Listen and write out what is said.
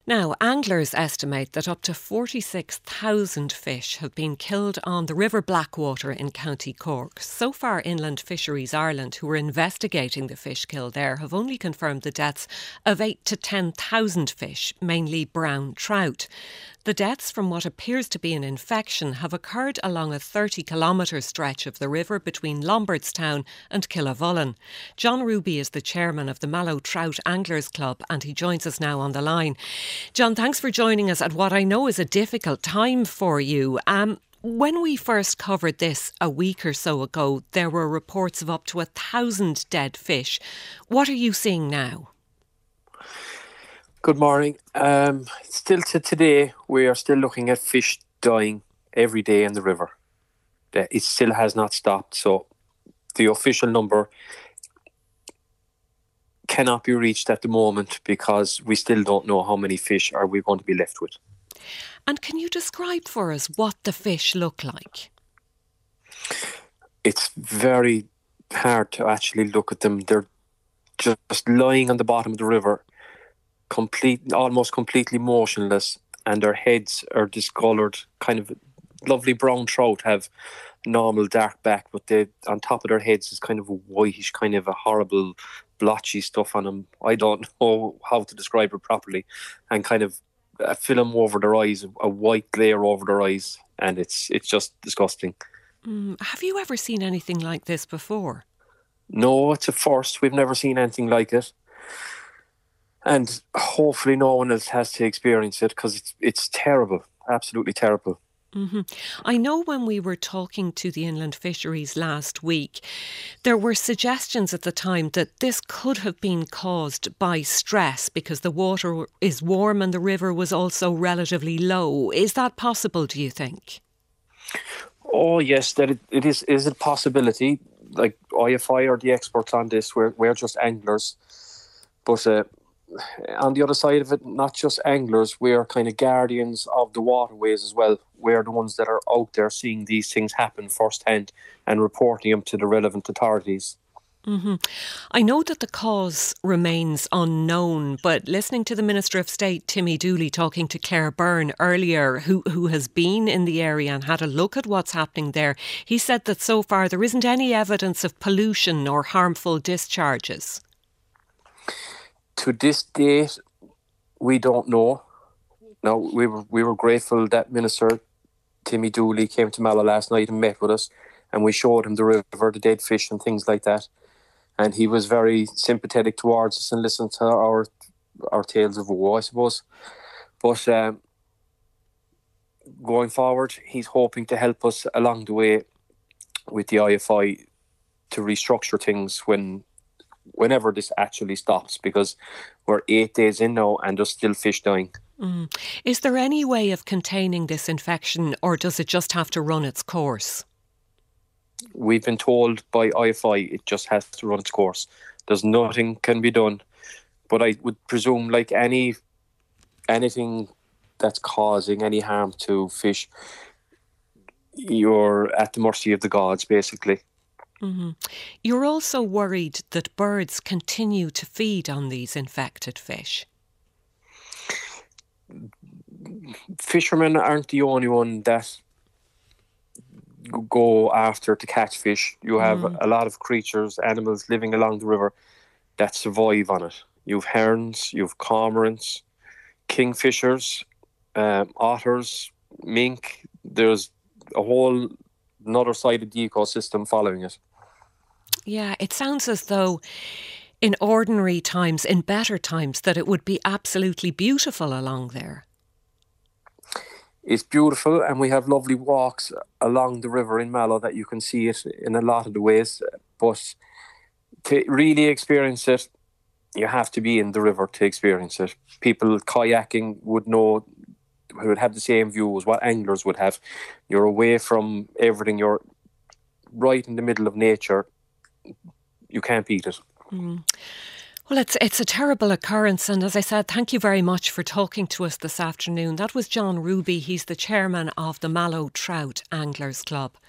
Now, anglers estimate that up to 46,000 fish have been killed on the River Blackwater in County Cork. So far, Inland Fisheries Ireland, who are investigating the fish kill there, have only confirmed the deaths of 8 to 10,000 fish, mainly brown trout. The deaths from what appears to be an infection have occurred along a 30-kilometre stretch of the river between Lombardstown and Killavullen. John Ruby is the chairman of the Mallow Trout Anglers Club and he joins us now on the line. John, thanks for joining us at what I know is a difficult time for you. When we first covered this a week or so ago, there were reports of up to 1,000 dead fish. What are you seeing now? Good morning. Still to today, we are still looking at fish dying every day in the river. It still has not stopped. So the official number cannot be reached at the moment because we still don't know how many fish are we going to be left with. And can you describe for us what the fish look like? It's very hard to actually look at them. They're just lying on the bottom of the river, almost completely motionless, and their heads are discoloured, kind of lovely brown trout have normal dark back, but on top of their heads is kind of a whitish, kind of a horrible blotchy stuff on them. I don't know how to describe it properly, and kind of a film over their eyes, a white glare over their eyes, and it's just disgusting. Have you ever seen anything like this before? No, it's a first. We've never seen anything like it. And hopefully no one else has to experience it because it's terrible, absolutely terrible. Mm-hmm. I know when we were talking to the Inland Fisheries last week, there were suggestions at the time that this could have been caused by stress because the water is warm and the river was also relatively low. Is that possible, do you think? Oh yes, that it is a possibility. Like IFI are the experts on this. We're just anglers, but on the other side of it, not just anglers, we're kind of guardians of the waterways as well. We're the ones that are out there seeing these things happen firsthand and reporting them to the relevant authorities. Mm-hmm. I know that the cause remains unknown, but listening to the Minister of State, Timmy Dooley, talking to Claire Byrne earlier, who has been in the area and had a look at what's happening there, he said that so far there isn't any evidence of pollution or harmful discharges. To this date, we don't know. Now, we were grateful that Minister Timmy Dooley came to Mallow last night and met with us, and we showed him the river, the dead fish and things like that. And he was very sympathetic towards us and listened to our tales of woe, I suppose. But going forward, he's hoping to help us along the way with the IFI to restructure things whenever this actually stops, because we're 8 days in now and there's still fish dying. Is there any way of containing this infection, or does it just have to run its course? We've been told by IFI it just has to run its course. There's nothing can be done. But I would presume, like anything that's causing any harm to fish, you're at the mercy of the gods, basically. Mm-hmm. You're also worried that birds continue to feed on these infected fish. Fishermen aren't the only one that go after to catch fish. You have a lot of creatures, animals living along the river that survive on it. You've herons, you've cormorants, kingfishers, otters, mink. There's a whole another side of the ecosystem following it. Yeah, it sounds as though in ordinary times, in better times, that it would be absolutely beautiful along there. It's beautiful, and we have lovely walks along the river in Mallow that you can see it in a lot of the ways. But to really experience it, you have to be in the river to experience it. People kayaking would have the same view as what anglers would have. You're away from everything. You're right in the middle of nature. You can't beat it. Well, it's a terrible occurrence, and as I said, thank you very much for talking to us this afternoon. That was John Ruby. He's the chairman of the Mallow Trout Anglers Club.